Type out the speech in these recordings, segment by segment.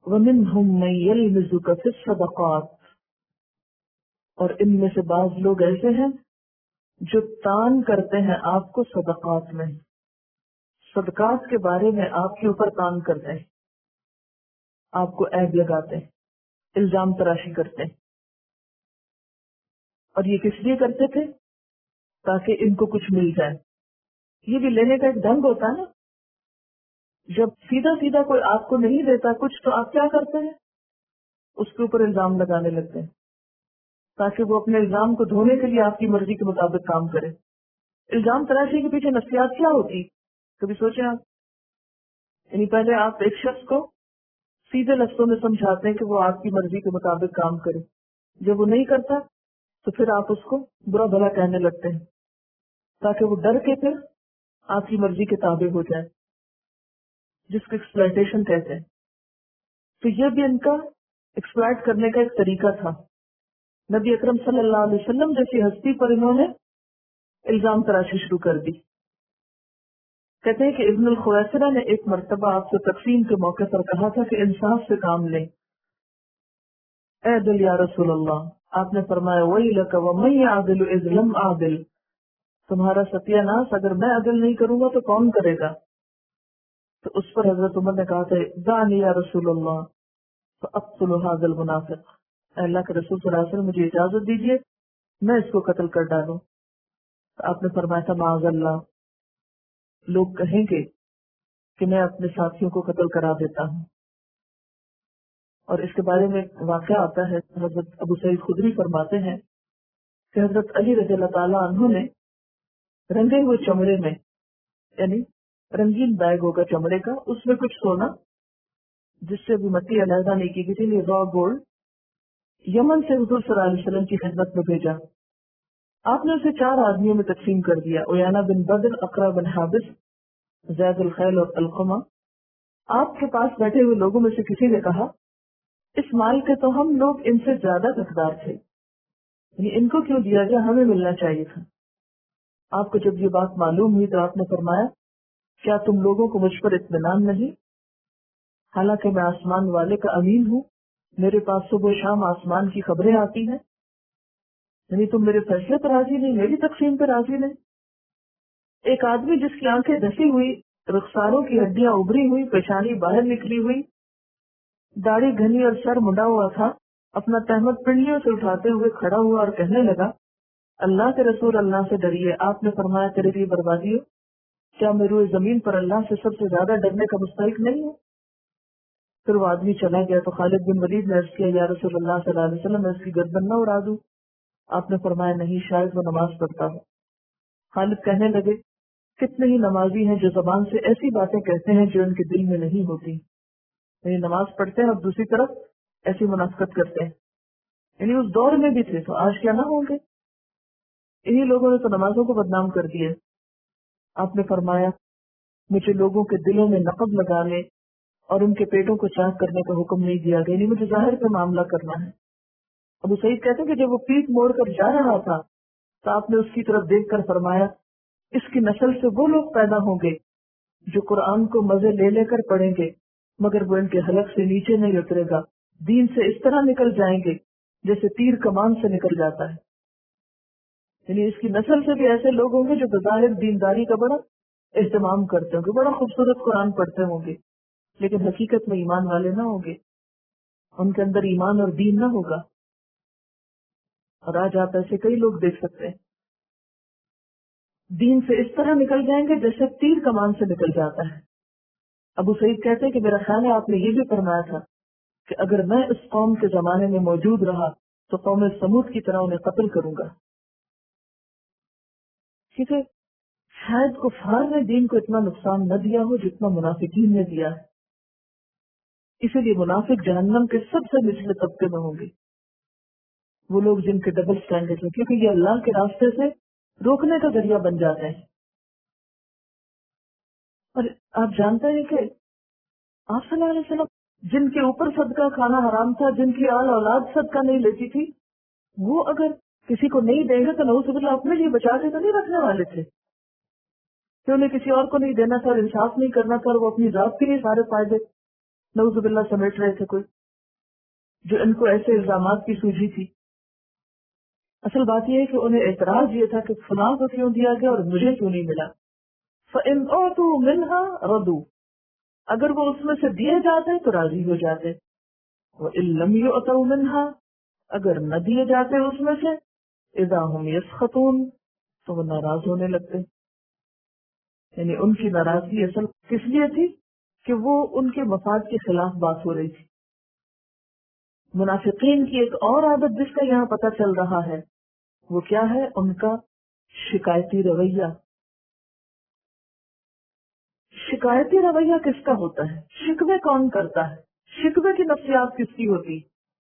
وَمِنْهُمْ مَنْ يَلْمِزُكَ فِي الصَّدَقَاتِ، اور ان میں سے بعض لوگ ایسے ہیں جو تان کرتے ہیں آپ کو صدقات میں، صدقات کے بارے میں آپ کے اوپر تان کرتے ہیں، آپ کو عیب لگاتے ہیں، الزام تراشی کرتے ہیں. اور یہ کس لیے کرتے تھے؟ تاکہ ان کو کچھ مل جائے. یہ بھی لینے کا ایک ڈھنگ ہوتا ہے نا. جب سیدھا سیدھا کوئی آپ کو نہیں دیتا کچھ تو آپ کیا کرتے ہیں؟ اس کے اوپر الزام لگانے لگتے ہیں تاکہ وہ اپنے الزام کو دھونے کے لیے آپ کی مرضی کے مطابق کام کرے. الزام تراشی کے پیچھے نفسیات کیا ہوتی؟ کبھی سوچیں آپ؟ یعنی پہلے آپ ایک شخص کو سیدھے لفظوں میں سمجھاتے ہیں کہ وہ آپ کی مرضی کے مطابق کام کرے. جب وہ نہیں کرتا تو پھر آپ اس کو برا بھلا کہنے لگتے ہیں تاکہ وہ ڈر کے پھر آپ کی مرضی کے تابع ہو جائے، جس کو ایکسپلائٹیشن کہتے ہیں. تو یہ بھی ان کا ایکسپلائٹ کرنے کا ایک طریقہ تھا. نبی اکرم صلی اللہ علیہ وسلم جیسی ہستی پر انہوں نے الزام تراشی شروع کر دی. کہتے ہیں کہ ابن الخویسرہ نے ایک مرتبہ آپ سے تقسیم کے موقع پر کہا تھا کہ انصاف سے کام لیں. اے دل یا رسول اللہ، آپ نے فرمایا وَيْلَكَ وَمَنْ يَعْدِلُ إِذْ لَمْ أَعْدِلْ، تمہارا ستیہ ناس، اگر میں عدل نہیں کروں گا تو کون کرے گا؟ تو اس پر حضرت عمر نے کہا تھا دعنی یا رسول اللہ فاقتل هذا المنافق، اے اللہ کے رسول صلی اللہ علیہ وسلم مجھے اجازت دیجیے میں اس کو قتل کر ڈالوں. تو آپ نے فرمایا تھا معاذ اللہ، لوگ کہیں گے کہ میں اپنے ساتھیوں کو قتل کرا دیتا ہوں. اور اس کے بارے میں ایک واقعہ آتا ہے، حضرت ابو سعید خدری فرماتے ہیں کہ حضرت علی رضی اللہ تعالیٰ عنہ نے رنگے ہوئے چمڑے میں، یعنی رنگین بیگ ہوگا چمڑے کا، اس میں کچھ سونا جس سے بھی مٹی علیحدہ نہیں کی گئی تھی، را گولڈ، یمن سے حضور صلی اللہ علیہ وسلم کی خدمت میں بھیجا. آپ نے اسے 4 آدمیوں میں تقسیم کر دیا، عیانہ بن بدر، اقرا بن حابس، زید الخیل اور القمہ. آپ کے پاس بیٹھے ہوئے لوگوں میں سے کسی نے کہا اس مال کے تو ہم لوگ ان سے زیادہ حقدار تھے، یعنی ان کو کیوں دیا گیا، ہمیں ملنا چاہیے تھا. آپ کو جب یہ بات معلوم ہوئی تو آپ نے فرمایا کیا تم لوگوں کو مجھ پر اطمینان نہیں؟ حالانکہ میں آسمان والے کا امین ہوں، میرے پاس صبح و شام آسمان کی خبریں آتی ہیں، یعنی تم میرے فیصلے پر راضی نہیں، میری تقسیم پر راضی نہیں. ایک آدمی جس کی آنکھیں دھسی ہوئی، رخساروں کی ہڈیاں ابری ہوئی، پیشانی باہر نکلی ہوئی، داڑھی گھنی اور سر مڈا ہوا تھا، اپنا تہمت پنڈلیوں سے اٹھاتے ہوئے کھڑا ہوا اور کہنے لگا اللہ کے رسول اللہ سے ڈریے. آپ نے فرمایا تیرے لیے بربادی ہو، کیا میں روئے زمین پر اللہ سے سب سے زیادہ ڈرنے کا مستحق نہیں ہوں؟ پھر وہ آدمی چلا گیا تو خالد بن ولید نے عرض کیا یا رسول اللہ صلی اللہ علیہ وسلم میں اس کی گردن نہ اڑا دوں؟ آپ نے فرمایا نہیں، شاید وہ نماز پڑھتا ہو. خالد کہنے لگے کتنے ہی نمازی ہیں جو زبان سے ایسی باتیں کہتے ہیں جو ان کے دل میں نہیں ہوتی، یعنی نماز پڑھتے ہیں اور دوسری طرف ایسی منافقت کرتے ہیں. یعنی اس دور میں بھی تھے تو آج کیا نہ ہوں گے. انہی لوگوں نے تو نمازوں کو بدنام کر دیا. آپ نے فرمایا مجھے لوگوں کے دلوں میں نقب لگانے اور ان کے پیٹوں کو چاک کرنے کا حکم نہیں دیا گیا، یعنی مجھے ظاہر پہ معاملہ کرنا ہے. ابو سعید کہتے ہیں کہ جب وہ پیٹ موڑ کر جا رہا تھا تو آپ نے اس کی طرف دیکھ کر فرمایا اس کی نسل سے وہ لوگ پیدا ہوں گے جو قرآن کو مزے لے لے کر پڑھیں گے مگر وہ ان کے حلق سے نیچے نہیں اترے گا، دین سے اس طرح نکل جائیں گے جیسے تیر کمان سے نکل جاتا ہے. یعنی اس کی نسل سے بھی ایسے لوگ ہوں گے جو بظاہر دینداری کا بڑا اہتمام کرتے ہوں گے، بڑا خوبصورت قرآن پڑھتے ہوں گے، لیکن حقیقت میں ایمان والے نہ ہوں گے، ان کے اندر ایمان اور دین نہ ہوگا. اور آج آپ ایسے کئی لوگ دیکھ سکتے ہیں دین سے اس طرح نکل جائیں گے جیسے تیر کمان سے نکل جاتا ہے. ابو سعید کہتے ہیں کہ میرا خیال ہے آپ نے یہ بھی فرمایا تھا کہ اگر میں اس قوم کے زمانے میں موجود رہا تو قوم سمود کی طرح انہیں قتل کروں گا. ٹھیک ہے، شاید کفار نے دین کو اتنا نقصان نہ دیا ہو جتنا منافقین نے دیا ہے. اسی لیے منافق جہنم کے سب سے نچلے طبقے میں ہوں گے، وہ لوگ جن کے ڈبل سٹینڈرڈ ہیں، کیونکہ یہ اللہ کے راستے سے روکنے کا ذریعہ بن جاتے ہیں. اور آپ جانتے ہیں کہ آپ صلی اللہ علیہ وسلم جن کے اوپر صدقہ کھانا حرام تھا، جن کی آل اولاد صدقہ نہیں لیتی تھی، وہ اگر کسی کو نہیں دیں گے تو نعوذ باللہ اپنے لیے بچا کے تو نہیں رکھنے والے تھے کہ انہیں کسی اور کو نہیں دینا تھا اور انصاف نہیں کرنا تھا اور وہ اپنی ذات کے لیے سارے فائدے نعوذ باللہ سمیٹ رہے تھے کوئی جو ان کو ایسے الزامات کی سوجی تھی. اصل بات یہ ہے کہ انہیں اعتراض یہ تھا کہ فلاں کو کیوں دیا گیا اور مجھے کیوں نہیں ملا. فَإِنْ أُعْطُوا مِنْهَا رَضُوا، اگر وہ اس میں سے دیے جاتے تو راضی ہو جاتے. وَإِنْ لَمْ يُعْطَوْا مِنْهَا، اگر نہ دیے جاتے اس میں سے، اِذَا هُمْ يَسْخَطُونَ، تو وہ ناراض ہونے لگتے. یعنی ان کی ناراضگی اصل کس لیے تھی کہ وہ ان کے مفاد کے خلاف بات ہو رہی تھی. منافقین کی ایک اور عادت جس کا یہاں پتہ چل رہا ہے وہ کیا ہے؟ ان کا شکایتی رویہ. شکایتی رویہ کس کا ہوتا ہے؟ شکوے کون کرتا ہے؟ شکوے کی نفسیات کس کی ہوتی؟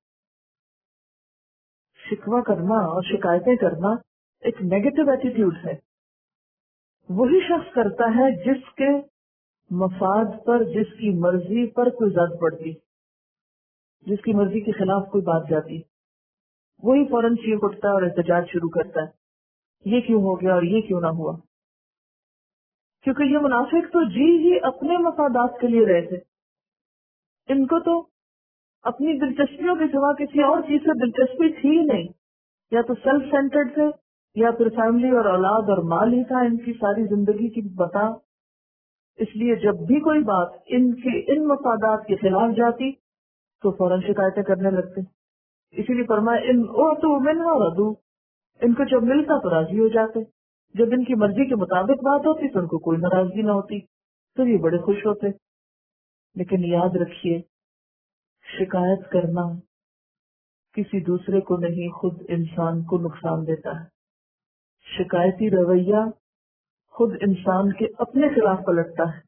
شکوہ کرنا اور شکایتیں کرنا ایک نیگیٹو ایٹیٹیوڈ ہے. وہی شخص کرتا ہے جس کے مفاد پر، جس کی مرضی پر کوئی زد پڑتی، جس کی مرضی کے خلاف کوئی بات جاتی، وہی فوراً چیخ اٹھتا ہے اور احتجاج شروع کرتا ہے، یہ کیوں ہو گیا اور یہ کیوں نہ ہوا. کیونکہ یہ منافق تو جی ہی اپنے مفادات کے لیے رہے تھے. ان کو تو اپنی دلچسپیوں کے سوا کسی اور چیز سے دلچسپی تھی ہی نہیں. یا تو سیلف سینٹرڈ تھے یا پھر فیملی اور اولاد اور مال ہی تھا ان کی ساری زندگی کی بتا. اس لیے جب بھی کوئی بات ان کے ان مفادات کے خلاف جاتی تو فوراً شکایتیں کرنے لگتے. اسی لیے فرمایا ان اوتوا منها رضوا، ان کو جب ملتا تو راضی ہو جاتے. جب ان کی مرضی کے مطابق بات ہوتی تو ان کو کوئی ناراضگی نہ ہوتی، تو یہ بڑے خوش ہوتے. لیکن یاد رکھیے، شکایت کرنا کسی دوسرے کو نہیں، خود انسان کو نقصان دیتا ہے. شکایتی رویہ خود انسان کے اپنے خلاف پلٹتا ہے.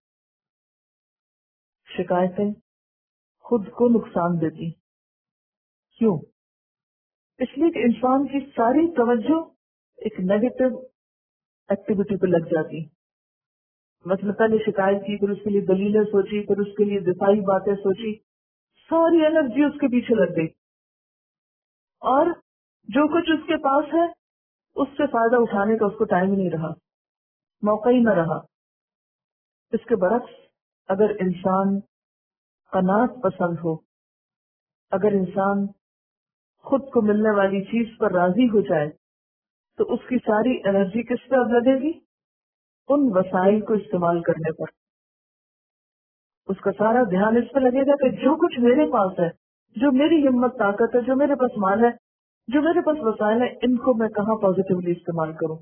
شکایتیں خود کو نقصان دیتی. کیوں؟ اس لیے کہ انسان کی ساری توجہ ایک نیگیٹو ایکٹیویٹی پہ لگ جاتی. مثلا پہلے شکایت کی، پھر اس کے لیے دلیلیں سوچی، پھر اس کے لیے دفاعی باتیں سوچی، ساری انرجی اس کے پیچھے لگ گئی، اور جو کچھ اس کے پاس ہے اس سے فائدہ اٹھانے کا اس کو ٹائم ہی نہیں رہا، موقع ہی نہ رہا. اس کے برعکس اگر انسان قناعت پسند ہو، اگر انسان خود کو ملنے والی چیز پر راضی ہو جائے، تو اس کی ساری انرجی کس پہ اب لگے گی؟ ان وسائل کو استعمال کرنے پر. اس کا سارا دھیان اس پہ لگے گا کہ جو کچھ میرے پاس ہے، جو میری ہمت طاقت ہے، جو میرے پاس مال ہے، جو میرے پاس وسائل ہے، ان کو میں کہاں پازیٹیولی استعمال کروں.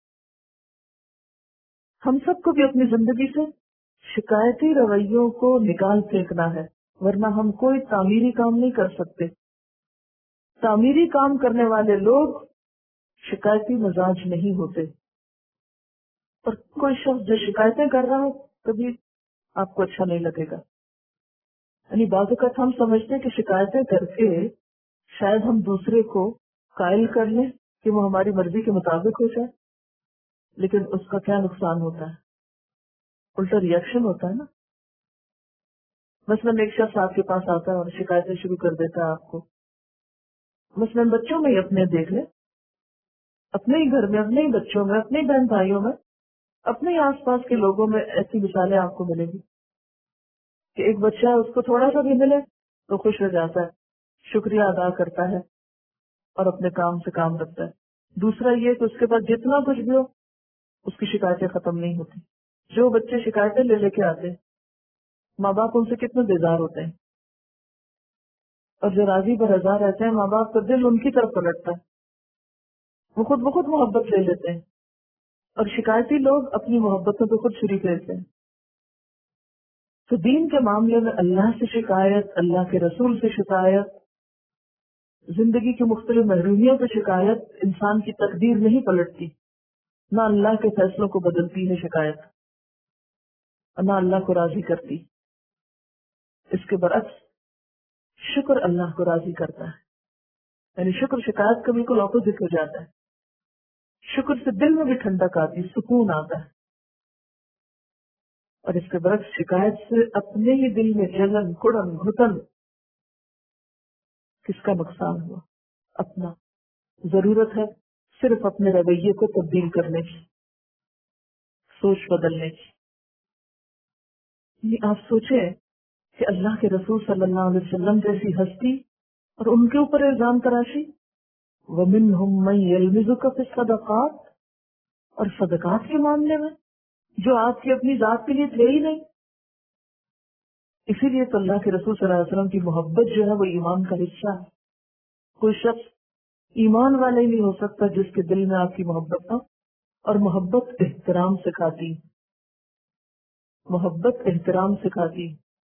ہم سب کو بھی اپنی زندگی سے شکایتی رویوں کو نکال پھینکنا ہے، ورنہ ہم کوئی تعمیری کام نہیں کر سکتے. تعمیری کام کرنے والے لوگ شکایتی مزاج نہیں ہوتے. اور کوئی شخص جو شکایتیں کر رہا ہو کبھی آپ کو اچھا نہیں لگے گا. یعنی بعض اوقات ہم سمجھتے ہیں کہ شکایتیں کر کے شاید ہم دوسرے کو قائل کر لیں کہ وہ ہماری مرضی کے مطابق ہو جائے، لیکن اس کا کیا نقصان ہوتا ہے؟ الٹا ریئیکشن ہوتا ہے نا. مثلاً ایک شخص آپ کے پاس آتا ہے اور شکایتیں شروع کر دیتا ہے آپ کو. مثلاً بچوں میں ہی اپنے دیکھ لیں، اپنے ہی گھر میں، اپنے ہی بچوں میں، اپنے بہن بھائیوں میں، اپنے ہی آس پاس کے لوگوں میں ایسی مثالیں آپ کو ملیں گی کہ ایک بچہ اس کو تھوڑا سا بھی ملے تو خوش ہو جاتا ہے، شکریہ ادا کرتا ہے اور اپنے کام سے کام رکھتا ہے. دوسرا یہ کہ اس کے پاس جتنا کچھ بھی ہو اس کی شکایتیں ختم نہیں ہوتی. جو بچے شکایتیں لے لے کے آتے، ماں باپ ان سے کتنے بیزار ہوتے ہیں، اور جو راضی برضا رہتے ہیں ماں باپ کا دل ان کی طرف پلٹتا ہے، وہ خود بخود محبت لے لیتے ہیں. اور شکایتی لوگ اپنی محبتوں پہ خود شریک رہتے ہیں. تو دین کے معاملے میں اللہ سے شکایت، اللہ کے رسول سے شکایت، زندگی کی مختلف محرومیوں پہ شکایت انسان کی تقدیر نہیں پلٹتی، نہ اللہ کے فیصلوں کو بدلتی ہے شکایت، نہ اللہ کو راضی کرتی. اس کے برعکس شکر اللہ کو راضی کرتا ہے. یعنی شکر شکایت کا بالکل اپوزٹ ہو جاتا ہے. شکر سے دل میں بھی ٹھنڈک آتی، سکون آتا ہے. اور اس کے برعکس شکایت سے اپنے ہی دل میں جلن، کڑن، گھٹن. کس کا نقصان ہوا؟ اپنا. ضرورت ہے صرف اپنے رویے کو تبدیل کرنے کی، سوچ بدلنے کی. آپ سوچیں کہ اللہ کے رسول صلی اللہ علیہ وسلم جیسی ہستی اور ان کے اوپر الزام تراشی. وَمِنْهُمْ مَنْ يَلْمِزُكَ فِي الصَّدَقَاتِ، اور صدقات کے معاملے میں جو آپ کی اپنی ذات کے لیے تھے ہی نہیں. اسی لیے تو اللہ کے رسول صلی اللہ علیہ وسلم کی محبت جو ہے وہ ایمان کا حصہ ہے. کوئی شخص ایمان والا ہی نہیں ہو سکتا جس کے دل میں آپ کی محبت نہ. اور محبت احترام سکھاتی، محبت احترام سکھاتی.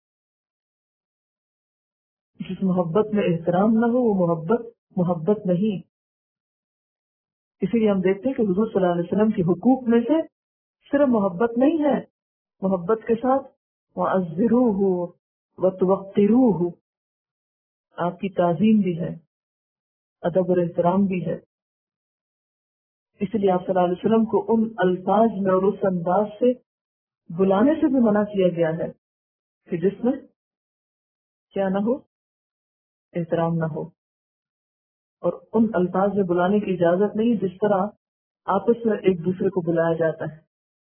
جس محبت میں احترام نہ ہو وہ محبت نہیں. اسی لیے ہم دیکھتے ہیں کہ حضور صلی اللہ علیہ وسلم کے حقوق میں سے صرف محبت نہیں ہے، محبت کے ساتھ وَعَزِّرُوهُ وَتُوَقِّرُوهُ، آپ کی تعظیم بھی ہے، ادب اور احترام بھی ہے. اس لیے آپ صلی اللہ علیہ وسلم کو ان الفاظ میں اور اس انداز سے بلانے سے بھی منع کیا گیا ہے کہ جس میں کیا نہ ہو، احترام نہ ہو. اور ان الفاظ میں بلانے کی اجازت نہیں جس طرح آپس میں ایک دوسرے کو بلایا جاتا ہے.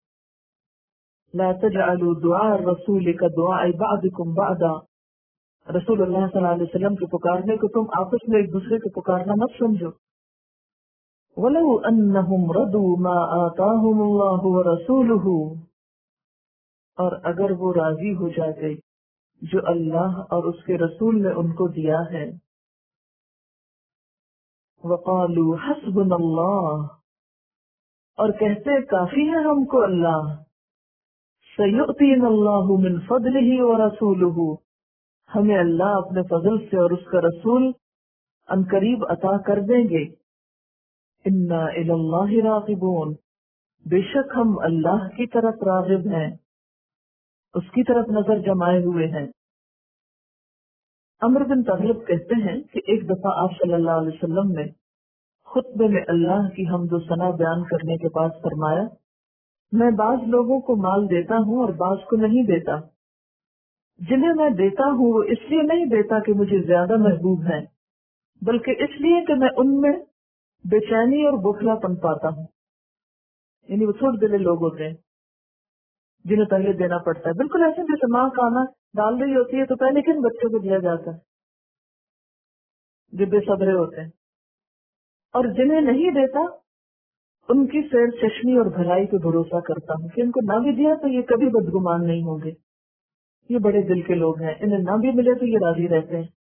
لا تجعلوا دعاء الرسول كدعاء بعضكم بعضا، رسول اللہ صلی اللہ علیہ وسلم کے پکارنے کو تم آپس میں ایک دوسرے کو پکارنا مت سمجھو. وَلَوْ أَنَّهُمْ رَضُوا مَا آتَاهُمُ اللَّهُ وَرَسُولُهُ، اور اگر وہ راضی ہو جاتے جو اللہ اور اس کے رسول نے ان کو دیا ہے. وَقَالُوا حَسْبُنَا اللَّهُ، اور کہتے کافی ہے ہم کو اللہ. سَيُؤْتِينَا اللَّهُ مِنْ فَضْلِهِ وَرَسُولُهُ، ہمیں اللہ اپنے فضل سے اور اس کا رسول عنقریب عطا کر دیں گے. اِنَّا إِلَى اللَّهِ رَاغِبُونَ، بے شک ہم اللہ کی طرف راغب ہیں، اس کی طرف نظر جمائے ہوئے ہیں. عمرو بن طغلب کہتے ہیں کہ ایک دفعہ آپ صلی اللہ علیہ وسلم نے خطبے میں اللہ کی حمد و ثنا بیان کرنے کے بعد فرمایا، میں بعض لوگوں کو مال دیتا ہوں اور بعض کو نہیں دیتا. جنہیں میں دیتا ہوں وہ اس لیے نہیں دیتا کہ مجھے زیادہ محبوب ہیں، بلکہ اس لیے کہ میں ان میں بے چینی اور بوکھلا پن پاتا ہوں. یعنی وہ چھوٹ دلے لوگ ہوتے ہیں جنہیں پہلے دینا پڑتا ہے. بالکل ایسے جیسے ماں کھانا ڈال رہی ہوتی ہے تو پہلے کن بچوں کو دیا جاتا ہے جو بے صبرے ہوتے ہیں. اور جنہیں نہیں دیتا ان کی سیر چشمی اور بھلائی پہ بھروسہ کرتا ہوں کہ ان کو نہ بھی دیا تو یہ کبھی بدگمان نہیں ہوں گے، یہ بڑے دل کے لوگ ہیں، انہیں نہ بھی ملے تو یہ راضی رہتے ہیں.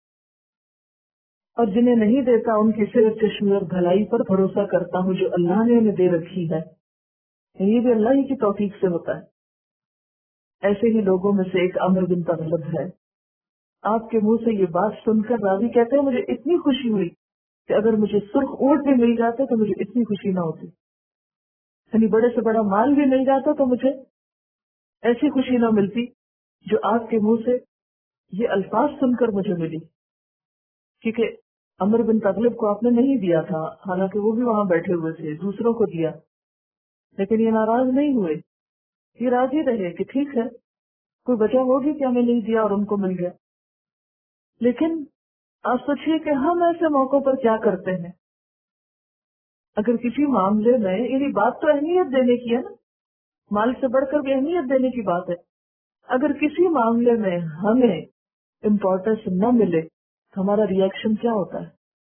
اور جنہیں نہیں دیتا ان کی سیر چشمی اور بھلائی پر بھروسہ کرتا ہوں جو اللہ نے انہیں دے رکھی ہے. یہ بھی اللہ ہی کی توفیق سے ہوتا ہے. ایسے ہی لوگوں میں سے ایک عمرو بن طغلب ہے. آپ کے منہ سے یہ بات سن کر راوی کہتے ہیں مجھے اتنی خوشی ہوئی کہ اگر مجھے سرخ اونٹ بھی مل جاتے تو مجھے اتنی خوشی نہ ہوتی. یعنی بڑے سے بڑا مال بھی مل جاتا تو مجھے ایسی خوشی نہ ملتی جو آپ کے منہ سے یہ الفاظ سن کر مجھے ملی. کیونکہ عمرو بن طغلب کو آپ نے نہیں دیا تھا، حالانکہ وہ بھی وہاں بیٹھے ہوئے تھے، دوسروں کو دیا. لیکن یہ ناراض نہیں ہوئے، یہ راضی رہے کہ ٹھیک ہے کوئی وجہ ہوگی کہ ہمیں نہیں دیا اور ان کو مل گیا. لیکن آپ سوچیے کہ ہم ایسے موقعوں پر کیا کرتے ہیں. اگر کسی معاملے میں یعنی بات تو اہمیت دینے کی ہے نا، مال سے بڑھ کر بھی اہمیت دینے کی بات ہے. اگر کسی معاملے میں ہمیں امپورٹنس نہ ملے تو ہمارا ری ایکشن کیا ہوتا ہے،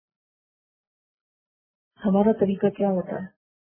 ہمارا طریقہ کیا ہوتا ہے؟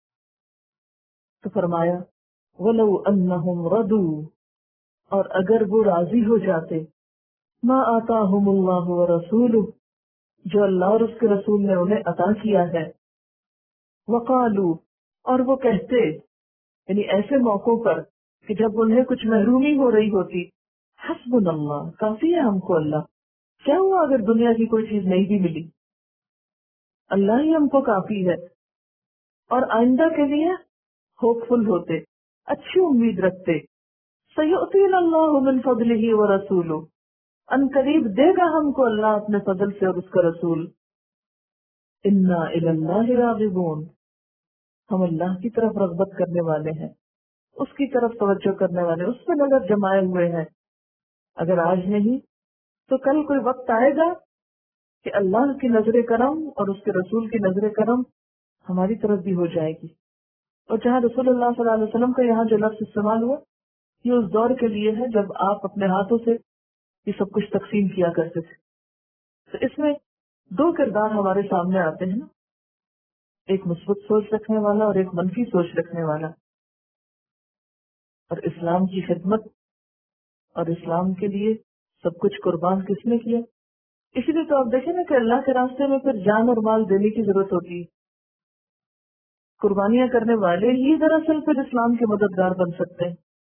تو فرمایا وَلَوْ أَنَّهُمْ رَضُوا، اور اگر وہ راضی ہو جاتے مَا آتَاهُمُ اللَّهُ وَرَسُولُهُ، جو اللہ اور اس کے رسول نے انہیں عطا کیا ہے. وَقَالُوا، اور وہ کہتے یعنی ایسے موقعوں پر کہ جب انہیں کچھ محرومی ہو رہی ہوتی، حسبنا اللہ، کافی ہے ہم کو اللہ. کیا ہوا اگر دنیا کی کوئی چیز نہیں بھی ملی، اللہ ہی ہم کو کافی ہے. اور آئندہ کے لیے ہوپ فل ہوتے، اچھی امید رکھتے. سَيُؤْتِينَ اللَّهُ مِنْ فَضْلِهِ وَرَسُولُهُ، ان قریب دے گا ہم کو اللہ اپنے فضل سے اور اس کا رسول. اِنَّا إِلَى اللَّهِ رَاغِبُونَ، ہم اللہ کی طرف رغبت کرنے والے ہیں، اس کی طرف توجہ کرنے والے، اس پہ نظر جمائے ہوئے ہیں. اگر آج نہیں تو کل کوئی وقت آئے گا کہ اللہ کی نظر کرم اور اس کے رسول کی نظر کرم ہماری طرف بھی ہو جائے گی. اور جہاں رسول اللہ صلی اللہ علیہ وسلم کا یہاں جو لفظ استعمال ہوا یہ اس دور کے لیے ہے جب آپ اپنے ہاتھوں سے یہ سب کچھ تقسیم کیا کرتے تھے. تو اس میں دو کردار ہمارے سامنے آتے ہیں نا، ایک مثبت سوچ رکھنے والا اور ایک منفی سوچ رکھنے والا. اور اسلام کی خدمت اور اسلام کے لیے سب کچھ قربان کس نے کیا؟ اسی لیے تو آپ دیکھیں نا کہ اللہ کے راستے میں پھر جان اور مال دینے کی ضرورت ہوتی ہے. قربانیاں کرنے والے ہی دراصل پھر اسلام کے مددگار بن سکتے ہیں.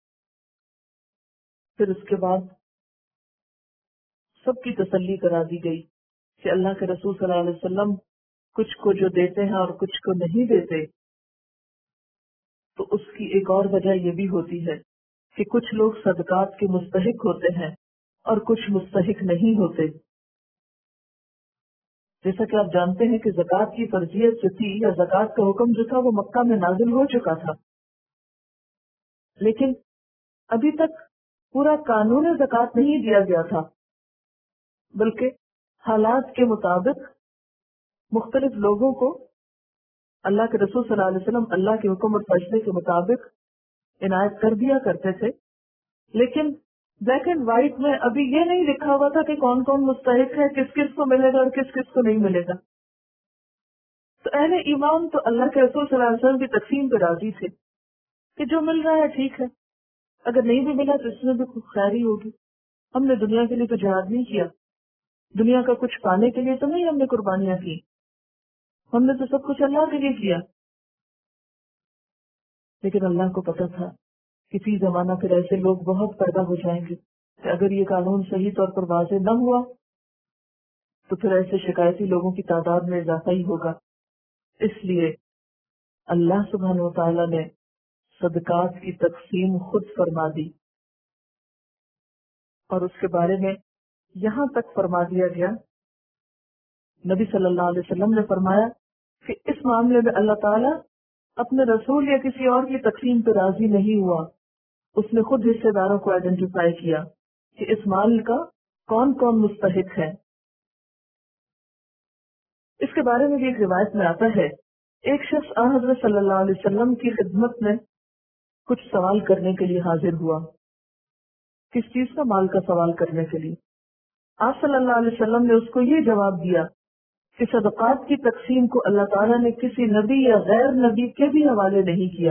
پھر اس کے بعد سب کی تسلی کرا دی گئی کہ اللہ کے رسول صلی اللہ علیہ وسلم کچھ کو جو دیتے ہیں اور کچھ کو نہیں دیتے، تو اس کی ایک اور وجہ یہ بھی ہوتی ہے کہ کچھ لوگ صدقات کے مستحق ہوتے ہیں اور کچھ مستحق نہیں ہوتے. جیسا کہ آپ جانتے ہیں کہ زکوٰۃ کی فرضیت جو تھی یا زکوٰۃ کا حکم جو تھا وہ مکہ میں نازل ہو چکا تھا، لیکن ابھی تک پورا قانون زکوٰۃ نہیں دیا گیا تھا، بلکہ حالات کے مطابق مختلف لوگوں کو اللہ کے رسول صلی اللہ علیہ وسلم اللہ کے حکم اور فیصلے کے مطابق عنایت کر دیا کرتے تھے. لیکن بلیک اینڈ وائٹ میں ابھی یہ نہیں لکھا ہوا تھا کہ کون کون مستحق ہے، کس کس کو ملے گا اور کس کس کو نہیں ملے گا. تو اہل ایمان تو اللہ کے رسول صلی اللہ علیہ وسلم کی تقسیم پہ راضی تھے کہ جو مل رہا ہے ٹھیک ہے، اگر نہیں بھی ملا تو اس میں بھی کچھ خیری ہوگی. ہم نے دنیا کے لیے تو جہاد نہیں کیا، دنیا کا کچھ پانے کے لیے تو نہیں ہم نے قربانیاں کی، ہم نے تو سب کچھ اللہ کے لیے کیا. لیکن اللہ کو پتا تھا کسی زمانہ پھر ایسے لوگ بہت پیدا ہو جائیں گے کہ اگر یہ قانون صحیح طور پر واضح نہ ہوا تو پھر ایسے شکایتی لوگوں کی تعداد میں اضافہ ہی ہوگا. اس لیے اللہ سبحانہ و تعالیٰ نے صدقات کی تقسیم خود فرما دی، اور اس کے بارے میں یہاں تک فرما دیا گیا، نبی صلی اللہ علیہ وسلم نے فرمایا کہ اس معاملے میں اللہ تعالیٰ اپنے رسول یا کسی اور کی تقسیم پہ راضی نہیں ہوا. اس نے خود حصے داروں کو آئیڈینٹیفائی کیا کہ اس مال کا کون کون مستحق ہے. اس کے بارے میں بھی ایک روایت میں آتا ہے، ایک شخص حضرت صلی اللہ علیہ وسلم کی خدمت میں کچھ سوال کرنے کے لیے حاضر ہوا. کس چیز کا؟ مال کا سوال کرنے کے لیے. آپ صلی اللہ علیہ وسلم نے اس کو یہ جواب دیا کہ صدقات کی تقسیم کو اللہ تعالیٰ نے کسی نبی یا غیر نبی کے بھی حوالے نہیں کیا.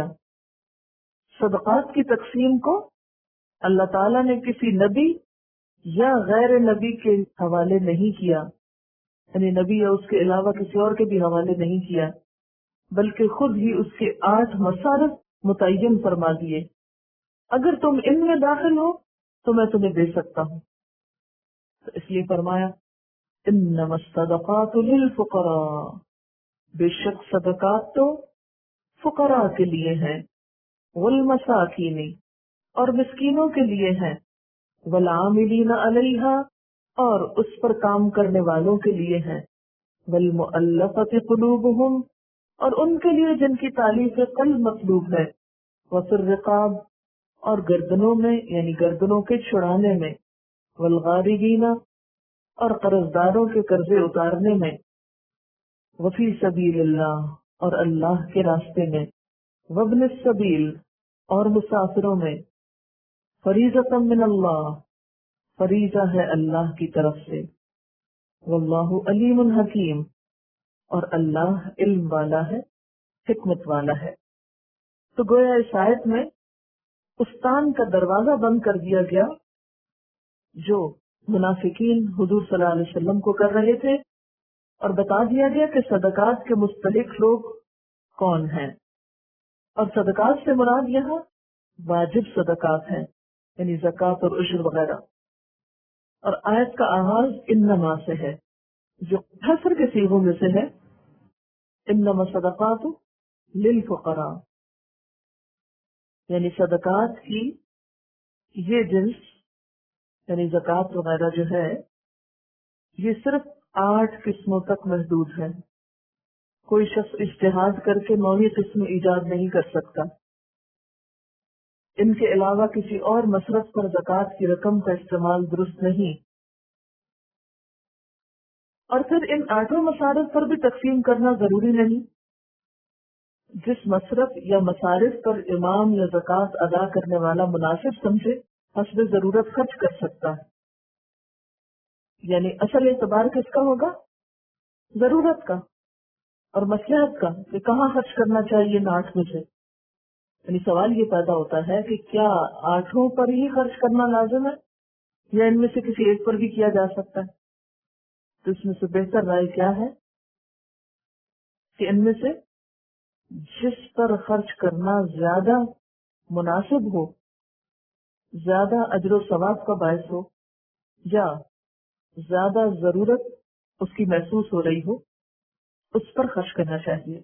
صدقات کی تقسیم کو اللہ تعالیٰ نے کسی نبی یا غیر نبی کے حوالے نہیں کیا، یعنی نبی یا اس کے علاوہ کسی اور کے بھی حوالے نہیں کیا، بلکہ خود ہی اس کے 8 مصارف متعین فرما دیے. اگر تم ان میں داخل ہو تو میں تمہیں دے سکتا ہوں. تو اس لیے فرمایا انما الصدقات للفقراء، بے شک صدقات تو فقراء کے لیے ہیں، والمساکین، اور مسکینوں کے لیے ہیں، والعاملین علیہا، اور اس پر کام کرنے والوں کے لیے ہیں، والمؤلفۃ قلوبہم، اور ان کے لیے جن کی تالیف قلب مطلوب ہے، وفی الرقاب، اور گردنوں میں یعنی گردنوں کے چھڑانے میں، والغاربین، اور قرضداروں کے قرضے اتارنے میں، وفی سبیل اللہ، اور اللہ کے راستے میں، وابن السبیل، اور مسافروں میں، فریضۃ من اللہ، فریضہ ہے اللہ کی طرف سے، واللہ علیم حکیم، اور اللہ علم والا ہے، حکمت والا ہے. تو گویا اس آیت میں استان کا دروازہ بند کر دیا گیا جو منافقین حضور صلی اللہ علیہ وسلم کو کر رہے تھے، اور بتا دیا گیا کہ صدقات کے مستحق لوگ کون ہیں. اور صدقات سے مراد یہاں واجب صدقات ہیں، یعنی زکوٰۃ اور عشر وغیرہ. اور آیت کا آغاز انما سے ہے جو حصر کے صیغوں میں سے ہے، انما صدقات للفقراء، یعنی صدقات کی یہ جنس یعنی زکوٰۃ وغیرہ جو ہے یہ صرف 8 قسموں تک محدود ہے. کوئی شخص اجتہاد کر کے 9ویں قسم ایجاد نہیں کر سکتا. ان کے علاوہ کسی اور مصرف پر زکوٰۃ کی رقم کا استعمال درست نہیں. اور پھر ان 8 مصارف پر بھی تقسیم کرنا ضروری نہیں. جس مصرف یا مصارف پر امام یا زکوٰۃ ادا کرنے والا مناسب سمجھے حسب ضرورت خرچ کر سکتا ہے. یعنی اصل اعتبار کس کا ہوگا؟ ضرورت کا اور مصلحت کا، کہ کہاں خرچ کرنا چاہیے ان 8 میں سے. یعنی سوال یہ پیدا ہوتا ہے کہ کیا 8 پر ہی خرچ کرنا لازم ہے یا ان میں سے کسی ایک پر بھی کیا جا سکتا ہے؟ تو اس میں سے بہتر رائے کیا ہے کہ ان میں سے جس پر خرچ کرنا زیادہ مناسب ہو، زیادہ اجر و ثواب کا باعث ہو، یا زیادہ ضرورت اس کی محسوس ہو رہی ہو، اس پر خرچ کرنا چاہیے.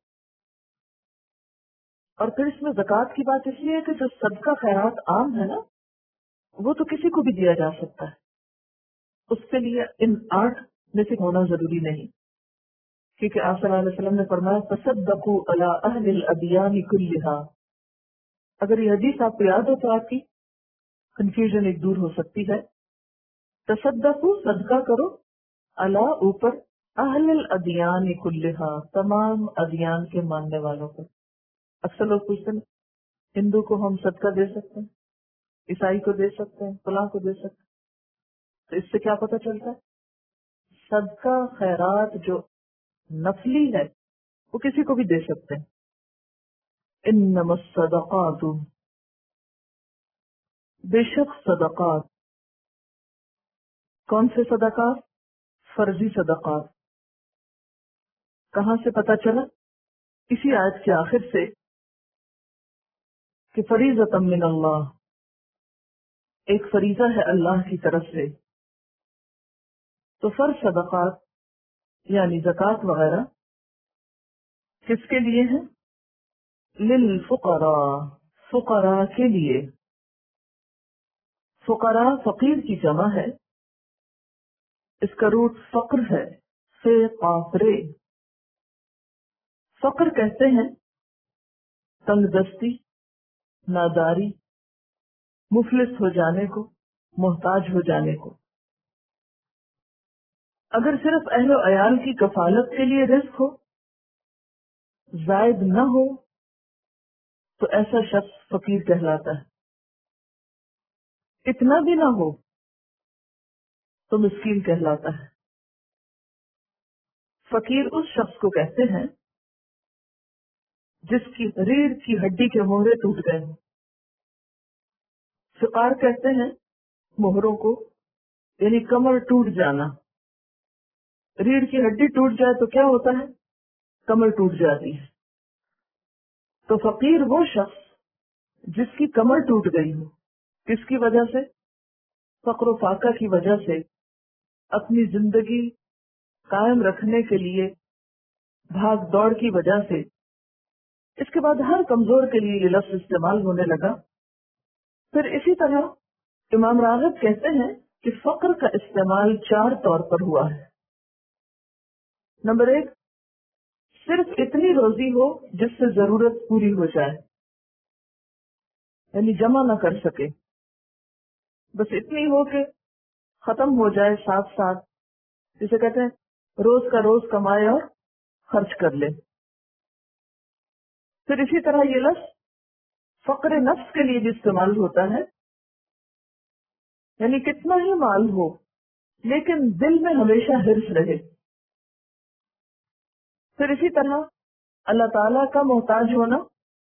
اور پھر اس میں زکوٰۃ کی بات اس لیے ہے کہ جو صدقہ خیرات عام ہے نا، وہ تو کسی کو بھی دیا جا سکتا ہے. اس کے لیے ان 8 میں سے ہونا ضروری نہیں، کیونکہ آپ صلی اللہ علیہ وسلم نے فرمایا تصدقوا علی اہل الادیان کلھا. اگر یہ حدیث آپ کو یاد ہو تو آپ کی کنفیوژن ایک دور ہو سکتی ہے. تصدقوا، صدقہ کرو، علی اوپر، اہل الادیان کلھا، تمام ادیان کے ماننے والوں پر. اکثر لوگ پوچھتے ہیں ہندو کو ہم صدقہ دے سکتے ہیں، عیسائی کو دے سکتے ہیں، فلاں کو دے سکتے ہیں. تو اس سے کیا پتہ چلتا ہے؟ صدقہ خیرات جو نفلی ہے وہ کسی کو بھی دے سکتے ہیں. انما الصدقات، بے شک صدقات. کون سے صدقات؟ فرضی صدقات. کہاں سے پتہ چلا؟ اسی آیت کے آخر سے کہ فریضۃ من اللہ، ایک فریضہ ہے اللہ کی طرف سے. تو فرض صدقات یعنی زکوٰۃ وغیرہ کس کے لیے ہیں؟ للفقراء، فقراء کے لیے. فقراء فقیر کی جمع ہے، اس کا روٹ فقر ہے، سے قافرے. فقر کہتے ہیں تنگ دستی، ناداری، مفلس ہو جانے کو، محتاج ہو جانے کو. اگر صرف اہل و عیال کی کفالت کے لیے رزق ہو، زائد نہ ہو، تو ایسا شخص فقیر کہلاتا ہے. اتنا بھی نہ ہو تو مسکین کہلاتا ہے. فقیر اس شخص کو کہتے ہیں جس کی ریڑھ کی ہڈی کے مہرے ٹوٹ گئے ہوں. فقار کہتے ہیں مہروں کو، یعنی کمر ٹوٹ جانا. ریڑھ کی ہڈی ٹوٹ جائے تو کیا ہوتا ہے؟ کمر ٹوٹ جاتی ہے. تو فقیر وہ شخص جس کی کمر ٹوٹ گئی ہو. کس کی وجہ سے؟ فقر و فاقہ کی وجہ سے. اپنی زندگی قائم رکھنے کے لیے بھاگ دوڑ کی وجہ سے. اس کے بعد ہر کمزور کے لیے یہ لفظ استعمال ہونے لگا. پھر اسی طرح امام راغب کہتے ہیں کہ فقر کا استعمال 4 طور پر ہوا ہے. نمبر 1، صرف اتنی روزی ہو جس سے ضرورت پوری ہو جائے، یعنی جمع نہ کر سکے، بس اتنی ہو کہ ختم ہو جائے ساتھ ساتھ، جسے کہتے ہیں روز کا روز کمائے اور خرچ کر لے. پھر اسی طرح یہ لفظ فقر نفس کے لیے بھی استعمال ہوتا ہے، یعنی کتنا ہی مال ہو لیکن دل میں ہمیشہ حرص رہے. پھر اسی طرح اللہ تعالیٰ کا محتاج ہونا.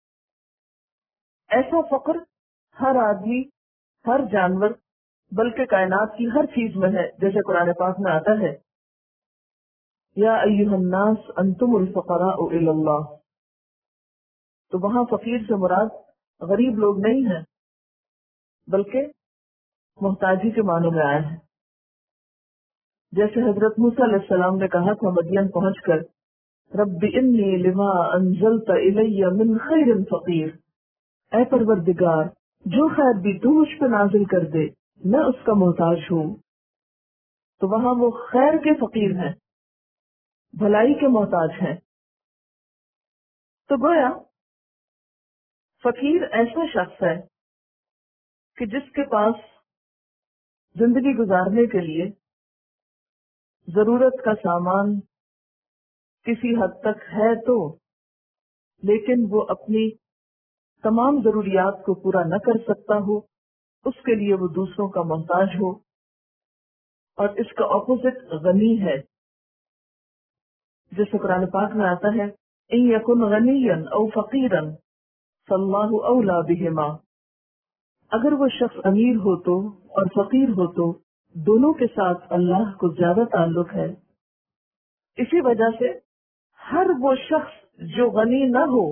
ایسا فقر ہر آدمی، ہر جانور، بلکہ کائنات کی ہر چیز میں ہے، جیسے قرآن پاک میں آتا ہے یا ایھا الناس انتم الفقراء الی اللہ. تو وہاں فقیر سے مراد غریب لوگ نہیں ہیں بلکہ محتاجی کے معنوں میں آیا ہے. جیسے حضرت موسیٰ علیہ السلام نے کہا تھا مدین پہنچ کر رب انی لما انزلت الی من خیر فقیر، اے پروردگار جو خیر بھی تو مجھ پہ نازل کر دے میں اس کا محتاج ہوں. تو وہاں وہ خیر کے فقیر ہیں، بھلائی کے محتاج ہیں. تو گویا فقیر ایسا شخص ہے کہ جس کے پاس زندگی گزارنے کے لیے ضرورت کا سامان کسی حد تک ہے تو، لیکن وہ اپنی تمام ضروریات کو پورا نہ کر سکتا ہو، اس کے لیے وہ دوسروں کا محتاج ہو. اور اس کا اپوزٹ غنی ہے، جیسے قرآن پاک میں آتا ہے ان یکن غنیا او فقیرا فاللہ اولا بہما، اگر وہ شخص امیر ہو تو اور فقیر ہو تو دونوں کے ساتھ اللہ کو زیادہ تعلق ہے۔ اسی وجہ سے ہر وہ شخص جو غنی نہ ہو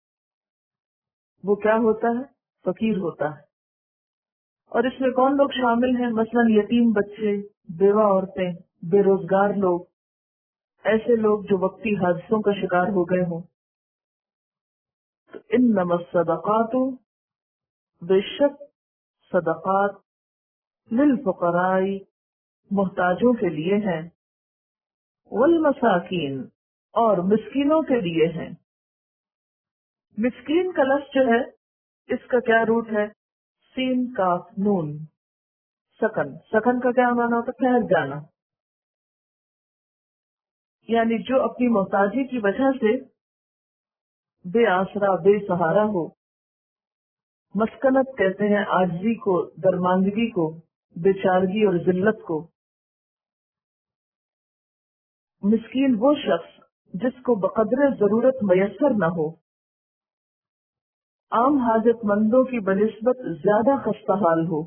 وہ کیا ہوتا ہے؟ فقیر ہوتا ہے۔ اور اس میں کون لوگ شامل ہیں؟ مثلا یتیم بچے، بیوہ عورتیں، بے روزگار لوگ، ایسے لوگ جو وقتی حادثوں کا شکار ہو گئے ہوں۔ تو انما الصدقات، بے شک صدقات، للفقراء، محتاجوں کے لیے ہیں، والمساکین، اور مسکینوں کے لیے ہیں۔ مسکین کا لفظ جو ہے اس کا کیا روٹ ہے؟ سین کاف نون، سکن۔ سکن کا کیا معنی ہوتا ہے؟ ٹھہر جانا، یعنی جو اپنی محتاجی کی وجہ سے بے آسرا، بے سہارا ہو۔ مسکنت کہتے ہیں عاجزی کو، درماندگی کو، بیچارگی اور ذلت کو۔ مسکین وہ شخص جس کو بقدر ضرورت میسر نہ ہو، عام حاجت مندوں کی بنسبت زیادہ خستہ حال ہو۔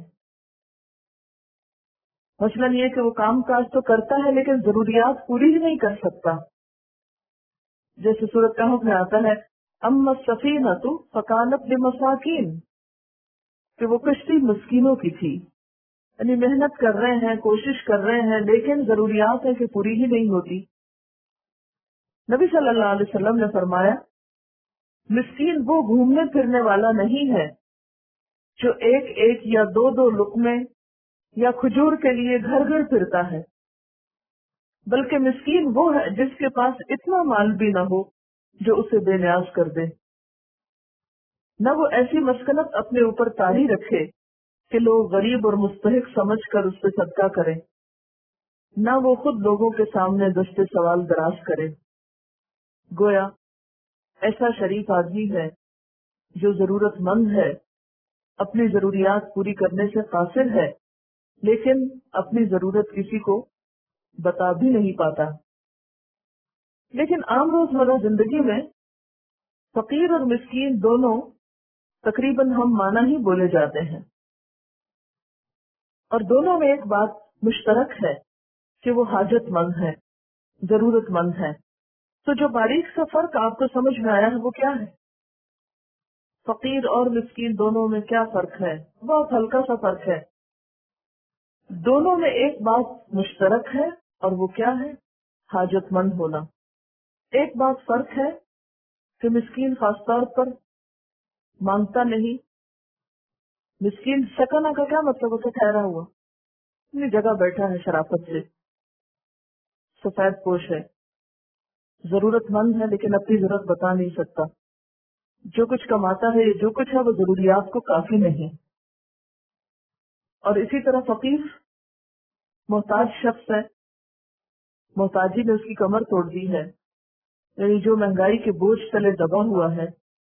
مثلاً یہ کہ وہ کام کاج تو کرتا ہے لیکن ضروریات پوری ہی نہیں کر سکتا، جیسے سورۃ کہف میں آتا ہے اما السفینۃ فکانت لمساکین، کہ وہ کشتی مسکینوں کی تھی، یعنی محنت کر رہے ہیں، کوشش کر رہے ہیں، لیکن ضروریات ہے کہ پوری ہی نہیں ہوتی۔ نبی صلی اللہ علیہ وسلم نے فرمایا مسکین وہ گھومنے پھرنے والا نہیں ہے جو ایک ایک یا دو دو لقمے یا کھجور کے لیے گھر گھر پھرتا ہے، بلکہ مسکین وہ ہے جس کے پاس اتنا مال بھی نہ ہو جو اسے بے نیاز کر دے، نہ وہ ایسی مسکنت اپنے اوپر طاری رکھے کہ لوگ غریب اور مستحق سمجھ کر اس پہ صدقہ کریں، نہ وہ خود لوگوں کے سامنے دستے سوال دراز کرے۔ گویا ایسا شریف آدمی ہے جو ضرورت مند ہے، اپنی ضروریات پوری کرنے سے قاصر ہے، لیکن اپنی ضرورت کسی کو بتا بھی نہیں پاتا۔ لیکن عام روزمرہ زندگی میں فقیر اور مسکین دونوں تقریباً ہم معنی ہی بولے جاتے ہیں، اور دونوں میں ایک بات مشترک ہے کہ وہ حاجت مند ہے، ضرورت مند ہے۔ تو جو باریک سا فرق آپ کو سمجھ میں آیا ہے وہ کیا ہے؟ فقیر اور مسکین دونوں میں کیا فرق ہے؟ بہت ہلکا سا فرق ہے۔ دونوں میں ایک بات مشترک ہے، اور وہ کیا ہے؟ حاجت مند ہونا۔ ایک بات فرق ہے کہ مسکین خاص طور پر مانگتا نہیں۔ مسکین سکنا کا کیا مطلب ہوتا ہے؟ ٹھہرا ہوا، اپنی جگہ بیٹھا ہے، شرافت سے، سفید پوش ہے، ضرورت مند ہے لیکن اپنی ضرورت بتا نہیں سکتا۔ جو کچھ کماتا ہے، جو کچھ ہے، وہ ضروریات کو کافی نہیں۔ اور اسی طرح فقیر محتاج شخص ہے، محتاجی نے اس کی کمر توڑ دی ہے، یعنی جو مہنگائی کے بوجھ تلے دبا ہوا ہے،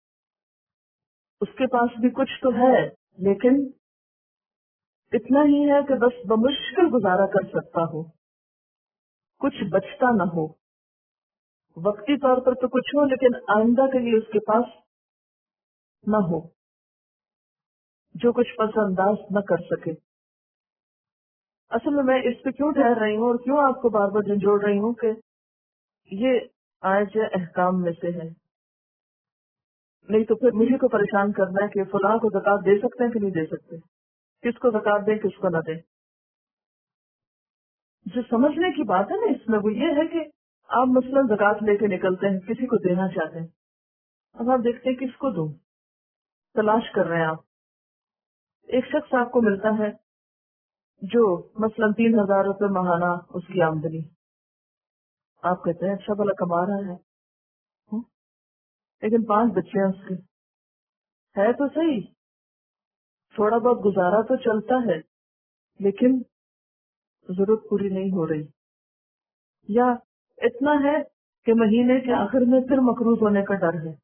اس کے پاس بھی کچھ تو ہے لیکن اتنا ہی ہے کہ بس بمشکل گزارا کر سکتا ہو، کچھ بچتا نہ ہو، وقتی طور پر تو کچھ ہو لیکن آئندہ کے لیے اس کے پاس نہ ہو، جو کچھ پس انداز نہ کر سکے۔ اصل میں اس پہ کیوں ٹھہر رہی ہوں اور کیوں آپ کو بار بار جھنجھوڑ رہی ہوں کہ یہ آیت احکام میں سے ہے، نہیں تو پھر مجھے کو پریشان کرنا ہے کہ فلاں کو زکات دے سکتے ہیں کہ نہیں دے سکتے، کس کو زکات دیں کس کو نہ دیں۔ جو سمجھنے کی بات ہے نا اس میں وہ یہ ہے کہ آپ مثلاً زکات لے کے نکلتے ہیں، کسی کو دینا چاہتے ہیں، اب آپ دیکھتے ہیں کس کو دوں، تلاش کر رہے ہیں آپ۔ ایک شخص آپ کو ملتا ہے جو مثلاً 3,000 روپے ماہانہ اس کی آمدنی، آپ کہتے ہیں اچھا بھلا کما رہا ہے، لیکن 5 بچے ہیں اس کے، ہے تو صحیح، تھوڑا بہت گزارا تو چلتا ہے لیکن ضرورت پوری نہیں ہو رہی، یا اتنا ہے کہ مہینے کے آخر میں پھر مقروض ہونے کا ڈر ہے،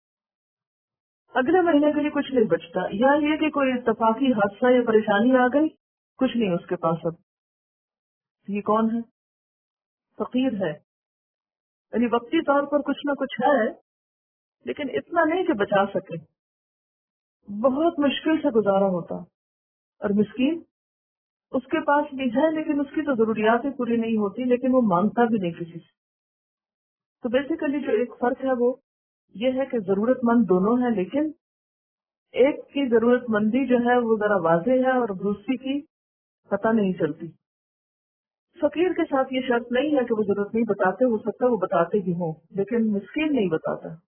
اگلے مہینے کے لیے کچھ نہیں بچتا، یا یہ کہ کوئی اتفاقی حادثہ یا پریشانی آ گئی، کچھ نہیں اس کے پاس اب، یہ کون ہے؟ فقیر ہے، یعنی وقتی طور پر کچھ نہ کچھ ہے لیکن اتنا نہیں کہ بچا سکے، بہت مشکل سے گزارا ہوتا. اور مسکین اس کے پاس بھی ہے لیکن اس کی تو ضروریات ہی پوری نہیں ہوتی، لیکن وہ مانگتا بھی نہیں کسی سے. تو بیسیکلی جو ایک فرق ہے وہ یہ ہے کہ ضرورت مند دونوں ہیں، لیکن ایک کی ضرورت مندی جو ہے وہ ذرا واضح ہے اور دوسری کی پتہ نہیں چلتی. فقیر کے ساتھ یہ شرط نہیں ہے کہ وہ ضرورت نہیں بتاتے، ہو سکتا ہے وہ بتاتے بھی ہوں لیکن مسکین نہیں بتاتا.